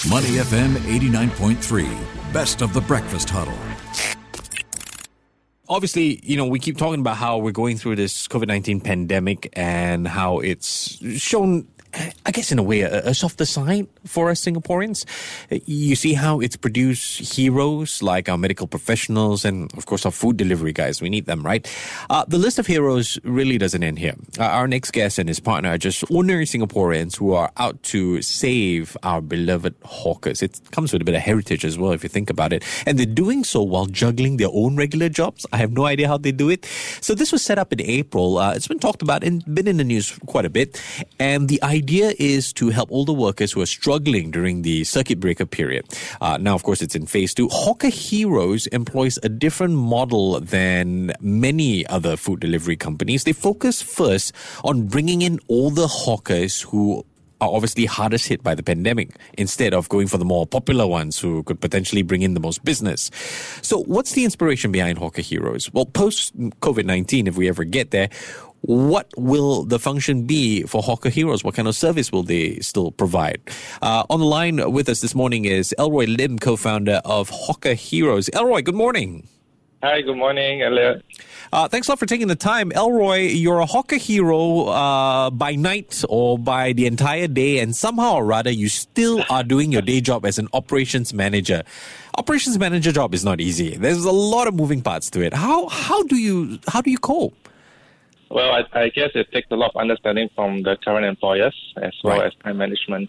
Money FM 89.3, best of the breakfast huddle. Obviously, we keep talking about how we're going through this COVID-19 pandemic and how it's shown, I guess, in a way, a softer side for us Singaporeans. You see how it's produced heroes like our medical professionals and, of course, our food delivery guys. We need them, right? The list of heroes really doesn't end here. Our next guest and his partner are just ordinary Singaporeans who are out to save our beloved hawkers. It comes with a bit of heritage as well, if you think about it. And they're doing so while juggling their own regular jobs. I have no idea how they do it. So this was set up in April. It's been talked about and been in the news quite a bit. And the idea is to help older workers who are struggling during the circuit breaker period. Now, of course, it's in phase 2. Hawker Heroes employs a different model than many other food delivery companies. They focus first on bringing in older hawkers who are obviously hardest hit by the pandemic, instead of going for the more popular ones who could potentially bring in the most business. So what's the inspiration behind Hawker Heroes? Well, post-COVID-19, if we ever get there, what will the function be for Hawker Heroes? What kind of service will they still provide? On the line with us this morning is Elroy Lim, co-founder of Hawker Heroes. Elroy, good morning. Hi, good morning, Elliot. Thanks a lot for taking the time. Elroy, you're a Hawker Hero by night or by the entire day, and somehow or rather you still are doing your day job as an operations manager. Operations manager job is not easy. There's a lot of moving parts to it. How do you cope? Well, I guess it takes a lot of understanding from the current employers as well as time management.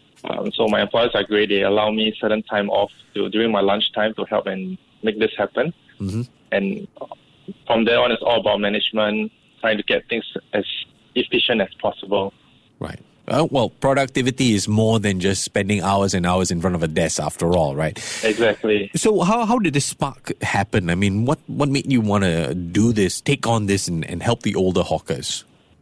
So my employers are great. They allow me certain time off during my lunchtime to help and make this happen. Mm-hmm. And from there on, it's all about management, trying to get things as efficient as possible. Right. Well, productivity is more than just spending hours and hours in front of a desk after all, right? Exactly. So how did this spark happen? I mean, what made you want to do this, take on this and help the older hawkers?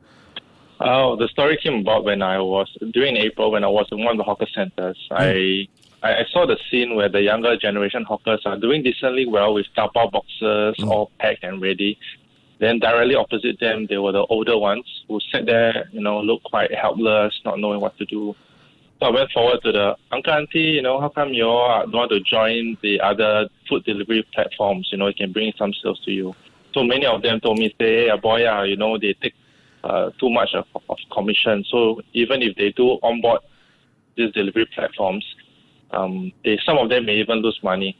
Oh, the story came about during April when I was in one of the hawker centers. I saw the scene where the younger generation hawkers are doing decently well with tapao boxes all packed and ready. Then directly opposite them, they were the older ones who sat there, looked quite helpless, not knowing what to do. So I went forward to the uncle, auntie, how come you all don't want to join the other food delivery platforms? It can bring some sales to you. So many of them told me, say, hey, boy, they take too much of commission. So even if they do onboard these delivery platforms, some of them may even lose money.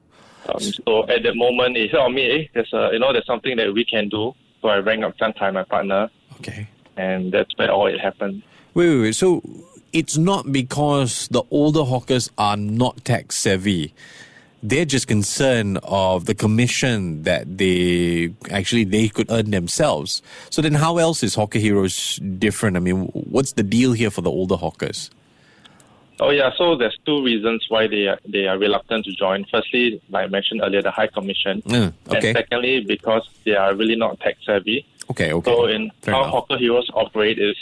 So at that moment, it hit on me, there's something that we can do. So I rang up Zhang Kai, my partner. Okay. And that's where all it happened. Wait. So it's not because the older hawkers are not tech savvy. They're just concerned of the commission that they could earn themselves. So then how else is Hawker Heroes different? I mean, what's the deal here for the older hawkers? Oh, yeah. So there's two reasons why they are reluctant to join. Firstly, like I mentioned earlier, the high commission. Okay. And secondly, because they are really not tech savvy. Okay. So how Hawker Heroes operate is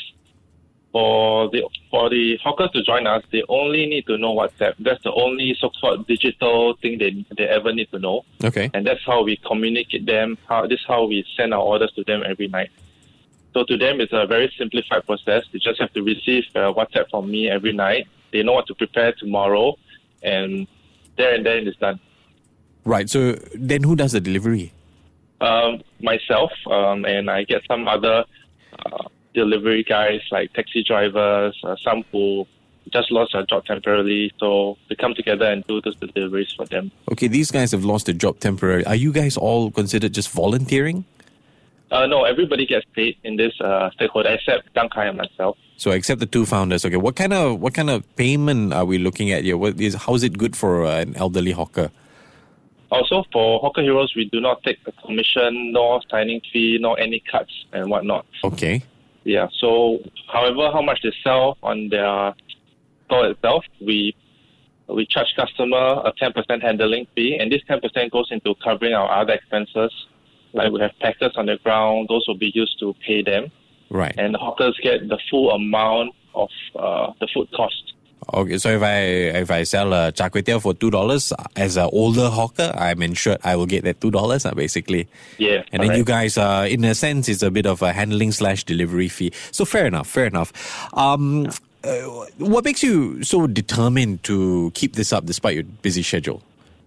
for the hawkers to join us, they only need to know WhatsApp. That's the only so-called digital thing they ever need to know. Okay. And that's how we communicate them. This is how we send our orders to them every night. So to them, it's a very simplified process. They just have to receive WhatsApp from me every night. They know what to prepare tomorrow, and then it's done. Right. So then who does the delivery? Myself, and I get some other delivery guys like taxi drivers, some who just lost their job temporarily. So we come together and do those deliveries for them. Okay, these guys have lost their job temporarily. Are you guys all considered just volunteering? No, everybody gets paid in this stakeholder except Zhang Kai and myself. So except the two founders. Okay, what kind of payment are we looking at here? How is it good for an elderly hawker? Also, for Hawker Heroes, we do not take a commission, nor signing fee, nor any cuts and whatnot. Okay. Yeah. So, however, how much they sell on their store itself, we charge customer a 10% handling fee, and this 10% goes into covering our other expenses. Like we have packers on the ground; those will be used to pay them. Right. And the hawkers get the full amount of the food cost. Okay, so if I sell a char kway teow for $2 as an older hawker, I'm ensured I will get that $2 basically. Yeah. And then you guys, in a sense, it's a bit of a handling / delivery fee. So fair enough. What makes you so determined to keep this up despite your busy schedule?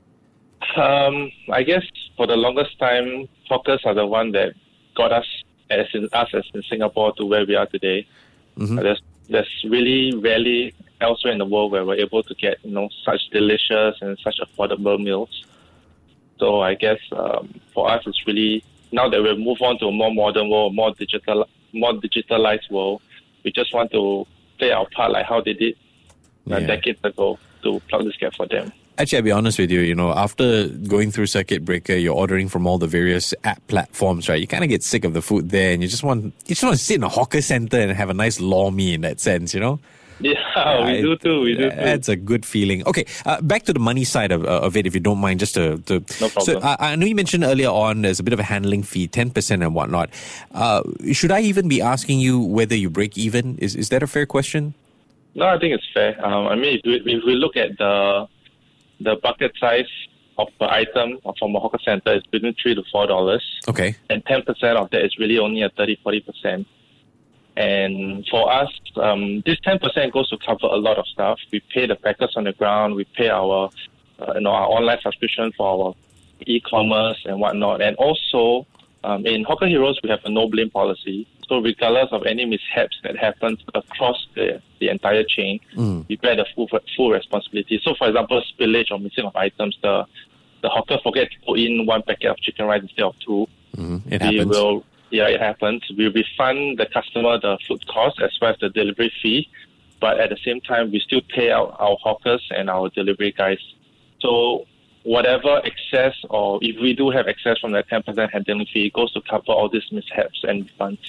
I guess for the longest time, hawkers are the one that got us as in Singapore to where we are today. There's really rarely elsewhere in the world where we're able to get such delicious and such affordable meals. So I guess for us, it's really now that we've moved on to a more modern world, more digitalized world. We just want to play our part like how they did decades ago to plug this gap for them. Actually, I'll be honest with you, after going through Circuit Breaker, you're ordering from all the various app platforms, right? You kind of get sick of the food there and you just want to sit in a hawker center and have a nice lor mee in that sense, Yeah, we do too. That's a good feeling. Okay, back to the money side of it, if you don't mind, just to no problem. So I know you mentioned earlier on there's a bit of a handling fee, 10% and whatnot. Should I even be asking you whether you break even? Is that a fair question? No, I think it's fair. If we look at the bucket size of per item from a hawker center is between $3 to $4. Okay. And 10% of that is really only a 30-40%. And for us, this 10% goes to cover a lot of stuff. We pay the packers on the ground. We pay our online subscription for our e-commerce and whatnot. And also, in Hawker Heroes, we have a no-blame policy. So regardless of any mishaps that happens across the entire chain, we bear the full responsibility. So, for example, spillage or missing of items, the hawker forgets to put in one packet of chicken rice instead of two. It happens. It happens. We refund the customer the food cost as well as the delivery fee, but at the same time, we still pay out our hawkers and our delivery guys. So whatever excess, or if we do have excess from that 10% handling fee, goes to cover all these mishaps and refunds.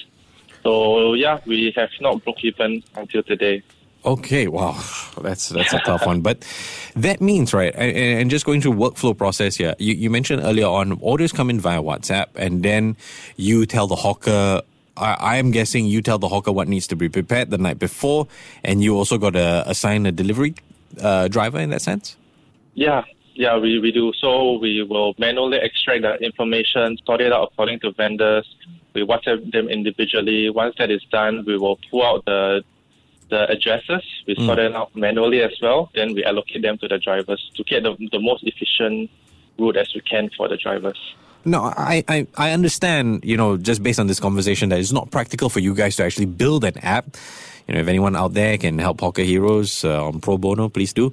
So we have not broke even until today. Okay, wow, that's a tough one. But that means, right, and just going through workflow process here, you mentioned earlier on, orders come in via WhatsApp, and then you tell the hawker, I am guessing you tell the hawker what needs to be prepared the night before, and you also got to assign a delivery driver in that sense? Yeah, we do. So we will manually extract the information, sort it out according to vendors. We WhatsApp them individually. Once that is done, we will pull out the addresses. We sort it out manually as well. Then we allocate them to the drivers to get the most efficient route as we can for the drivers. No, I understand, just based on this conversation, that it's not practical for you guys to actually build an app. If anyone out there can help Hawker Heroes on pro bono, please do.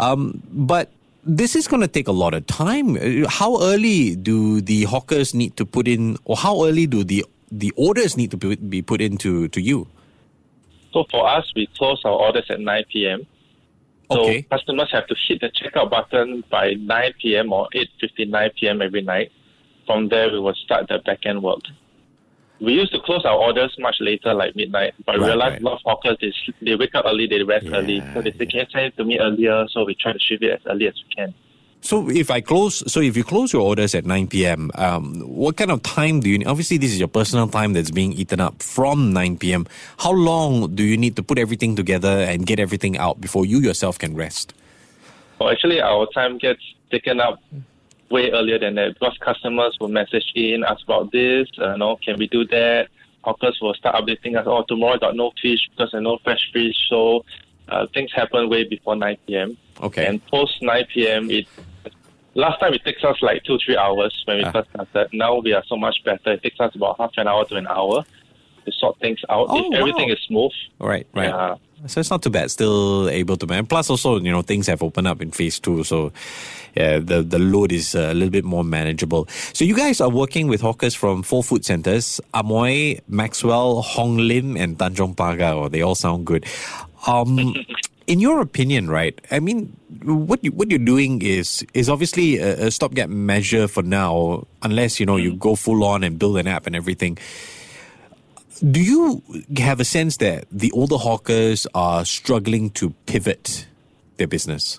But this is going to take a lot of time. How early do the hawkers need to put in, or how early do the orders need to be put into to you? So for us, we close our orders at 9 p.m. So customers have to hit the checkout button by 9 p.m. or 8:59 p.m. every night. From there, we will start the back-end work. We used to close our orders much later, like midnight, but we realized a lot of hawkers, they wake up early, they rest early. So they say, can you send it to me earlier? So we try to ship it as early as we can. So if you close your orders at 9 p.m., what kind of time do you need? Obviously, this is your personal time that's being eaten up from 9 p.m. How long do you need to put everything together and get everything out before you yourself can rest? Well, actually, our time gets taken up way earlier than that because customers will message in, ask about this, can we do that? Hawkers will start updating us, tomorrow I got no fish because I no fresh fish. So things happen way before 9 p.m. Okay. And post 9 p.m., last time it takes us like 2-3 hours when we first started. Now we are so much better. It takes us about half an hour to an hour to sort things out. If everything is smooth. Right. So it's not too bad. Still able to manage. Plus also, things have opened up in phase 2. So the load is a little bit more manageable. So you guys are working with hawkers from 4 food centers, Amoy, Maxwell, Hong Lim, and Tanjong Pagar. They all sound good. In your opinion, right? I mean, what you're doing is obviously a stopgap measure for now, unless you go full on and build an app and everything. Do you have a sense that the older hawkers are struggling to pivot their business?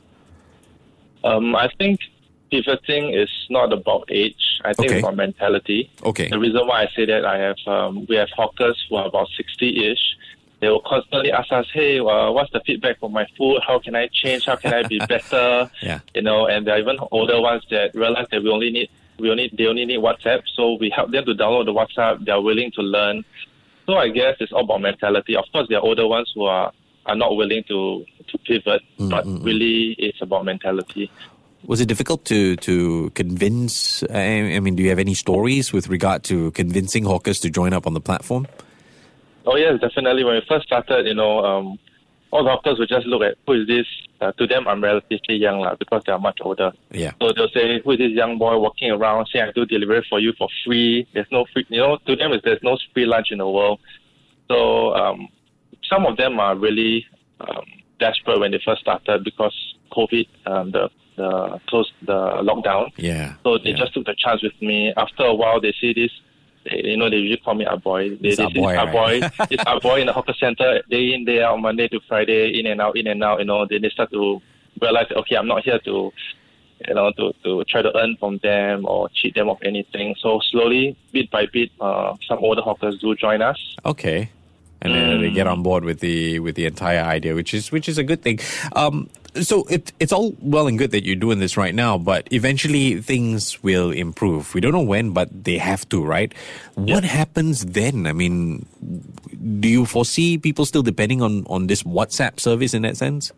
I think pivoting is not about age. I think it's about mentality. Okay. The reason why I say that, we have hawkers who are about 60-ish. They will constantly ask us, hey, what's the feedback for my food? How can I change? How can I be better? And there are even older ones that realize that they only need WhatsApp. So we help them to download the WhatsApp. They are willing to learn. So I guess it's all about mentality. Of course, there are older ones who are are not willing to pivot. But really, it's about mentality. Was it difficult to convince? I mean, do you have any stories with regard to convincing hawkers to join up on the platform? Oh yes, definitely. When we first started, all the hawkers would just look at who is this. To them, I'm relatively young because they are much older. Yeah. So they'll say, who is this young boy walking around saying I do delivery for you for free? There's no free, to them there's no free lunch in the world. So some of them are really desperate when they first started because COVID, the lockdown. Yeah. So they just took the chance with me. After a while, they see this. They usually call me our boy. It's our boy. It's our boy in the hawker center, day in, day out, Monday to Friday, in and out. Then they start to realize, okay, I'm not here to try to earn from them or cheat them of anything. So slowly, bit by bit, some older hawkers do join us. Okay. And then they get on board with the entire idea, which is a good thing. So it's all well and good that you're doing this right now, but eventually things will improve. We don't know when, but they have to, right? What happens then? I mean, do you foresee people still depending on this WhatsApp service in that sense?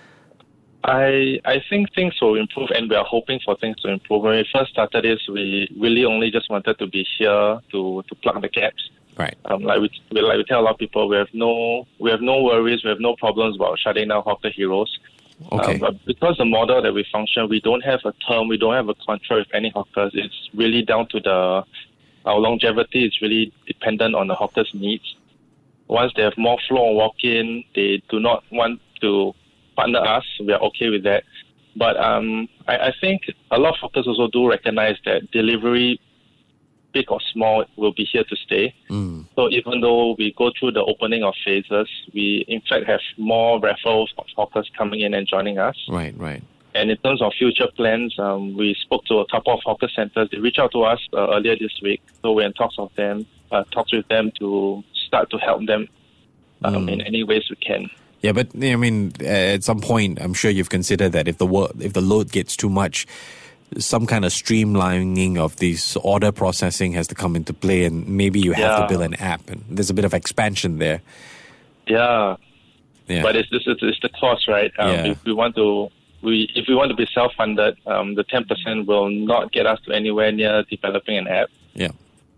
I think things will improve, and we are hoping for things to improve. When we first started this, we really only just wanted to be here to plug the gaps. Right. Like we tell a lot of people, we have no worries, we have no problems about shutting down Hawker Heroes. Okay. But because the model that we function, we don't have a term, we don't have a contract with any hawkers. It's really down to our longevity is really dependent on the hawkers' needs. Once they have more flow and walk-in, they do not want to partner us. We are okay with that. But I think a lot of hawkers also do recognize that delivery, big or small, will be here to stay. So even though we go through the opening of phases, we in fact have more referrals of hawkers coming in and joining us. Right. And in terms of future plans, we spoke to a couple of hawker centers. They reached out to us earlier this week. So we're in talks with them to start to help them in any ways we can. Yeah, but I mean, at some point, I'm sure you've considered that if the load gets too much, some kind of streamlining of this order processing has to come into play, and maybe you have to build an app, and there's a bit of expansion there. Yeah. But it's the cost, right? If we want to be self-funded, the 10% will not get us to anywhere near developing an app. Yeah.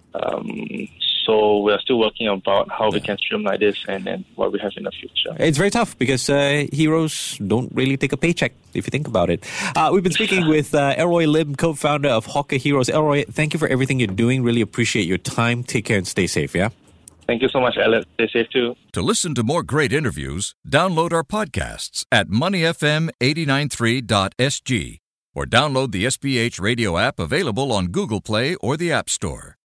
So we're still working about how we can streamline this and what we have in the future. It's very tough because heroes don't really take a paycheck, if you think about it. We've been speaking with Elroy Lim, co-founder of Hawker Heroes. Elroy, thank you for everything you're doing. Really appreciate your time. Take care and stay safe, yeah? Thank you so much, Alex. Stay safe too. To listen to more great interviews, download our podcasts at moneyfm893.sg or download the SPH radio app available on Google Play or the App Store.